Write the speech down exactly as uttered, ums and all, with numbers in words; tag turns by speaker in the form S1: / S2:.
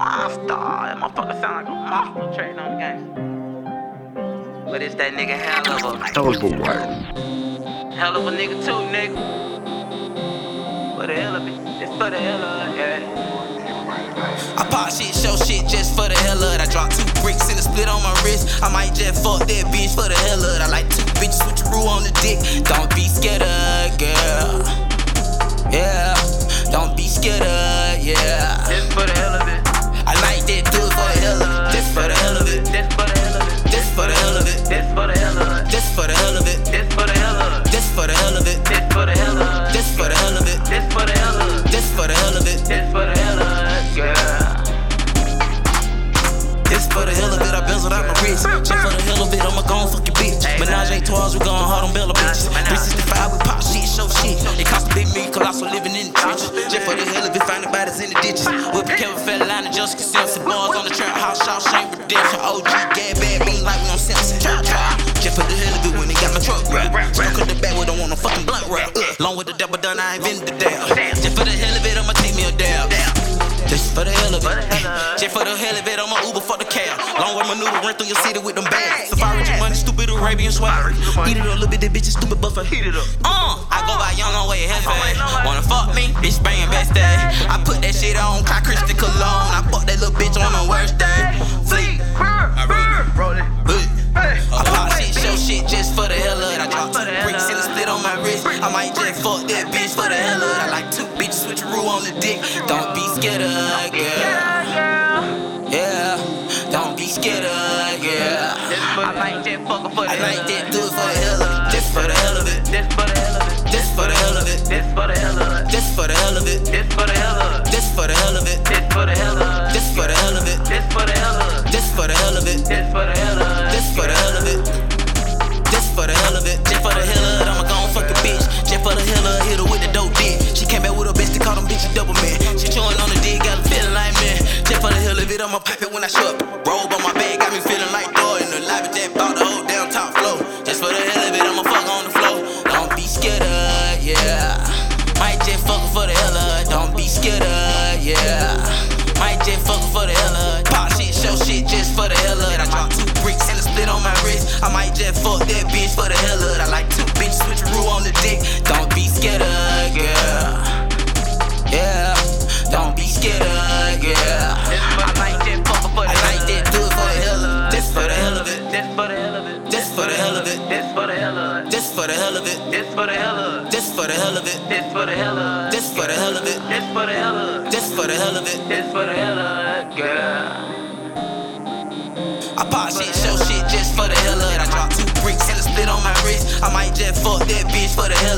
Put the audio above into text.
S1: monster. That motherfucker sound like a monster trading on the game. But it's that nigga hell of a
S2: Hell of a what?
S1: hell of a nigga too, nigga. For the hell of it, it's for the hell of it, yeah.
S3: I pop shit, show shit just for the hell of it. I drop two bricks and a split on my wrist. I might just fuck that bitch for the hell of it. I like two bitches with your rule on the dick. Don't be scared of, girl. Yeah, don't be scared of, yeah.
S1: Just for the hell of it.
S3: I like that, do it for the hell of it. Just for the hell of it.
S1: Just for the hell of it.
S3: Just for the hell of it.
S1: Just for the hell of it.
S3: Just for the hell of it.
S1: Just for the hell of it.
S3: Just for the hell of it.
S1: Just for the hell of it.
S3: Just for the hell of it.
S1: Just for the hell of it.
S3: Just for the hell of it.
S1: Just for the hell of it, girl.
S3: Just for the hell of it, I bezeled out my wrist. Just for the hell of it, I'ma gon' fuck your bitch. Menage a trois, we gon' hard on Bella bitches. three sixty-five, we pop shit, show shit. It cost a big me, colossal living in the trenches. Just for the hell of it, finding bodies in the ditches. Whip a Kevin fella line and just consensus. Bars on the trap house, shot shame redemption. O G, gas bad, beam like we on Simpson. Just for the hell of it, when they got my truck wrapped. Stuck in the back, we don't want no fucking blunt wrap. Long with the double done, I ain't been the dab. Just for the hell of it, I'ma take me a dab. Just for the hell of it. Just for the hell of it, I'ma Uber for the cab. Long way maneuver, run through your city with them bags. Safari, your money, stupid Arabian swag. Eat it up, little bit, that bitch is stupid, but for heat it up. Uh, I go by young, on way heavy. Wanna fuck me? Bitch banging best day. I put that shit on, Kai Christian cologne. I fuck that little bitch on the worst day. Fleet, I roll it, roll it. I pop shit, show shit just for the hell of it. I drop two bricks and a split on my wrist. I might just fuck that bitch for the hell of it. I like two bitches with your rule on the dick. Don't be scared of, girl. Yeah, don't be scared of, yeah.
S1: I like that fucker for the
S3: I
S1: hell
S3: like
S1: of it.
S3: that, do it for the hell of it. Just for the hell of it.
S1: Just for the hell of it.
S3: Just for the hell of it.
S1: Just for the hell of it.
S3: Just for the hell of it.
S1: Just for the hell of it.
S3: Just for the hell of it.
S1: Just for the hell of it.
S3: Just for the hell of it.
S1: Just for the hell of it.
S3: Just for the hell of it.
S1: Just for the hell of it.
S3: Just for the hell of it. Just for the hell of it. Just for the hell of it. I'ma gon' fuck a bitch. Just for the hell of it. Hit her with the dope dick. She came back with her bitch. They call them bitches double man. She chewing on the dick. Got a feeling like man. Just for the hell of it. I'ma pop it when I show up. Robe on my bed. Got me feeling like Thor in the lobby. Just bought the whole down top floor. Just for the hell of it. I'ma fuck on the floor. Don't be scared of, yeah. Might just fuck for the hell of it. Don't be scared of, yeah. Might just fuck for the hell of it. Pop shit, show shit just for the hell of it. I drop two bricks and a split on my wrist. I might just fuck that bitch for the hell of it. I like two bitches with your rule on the dick. Don't be scared of, girl. Yeah, don't be scared of, girl.
S1: I like that fucker for the
S3: I like that, do it for the hell of it. Just for the hell of it.
S1: Just for the hell of it.
S3: Just for the hell of it.
S1: Just for the hell of it.
S3: Just for the hell of it.
S1: Just for the hell of it.
S3: Just for the hell of it.
S1: Just for the hell of it.
S3: Just for the hell of it.
S1: Just for the hell of it.
S3: Just for the hell of it.
S1: Just for the hell of it, girl.
S3: I pop shit, show shit just for the hell of it. I drop two bricks and a split on my wrist. I might just fuck that bitch for the hell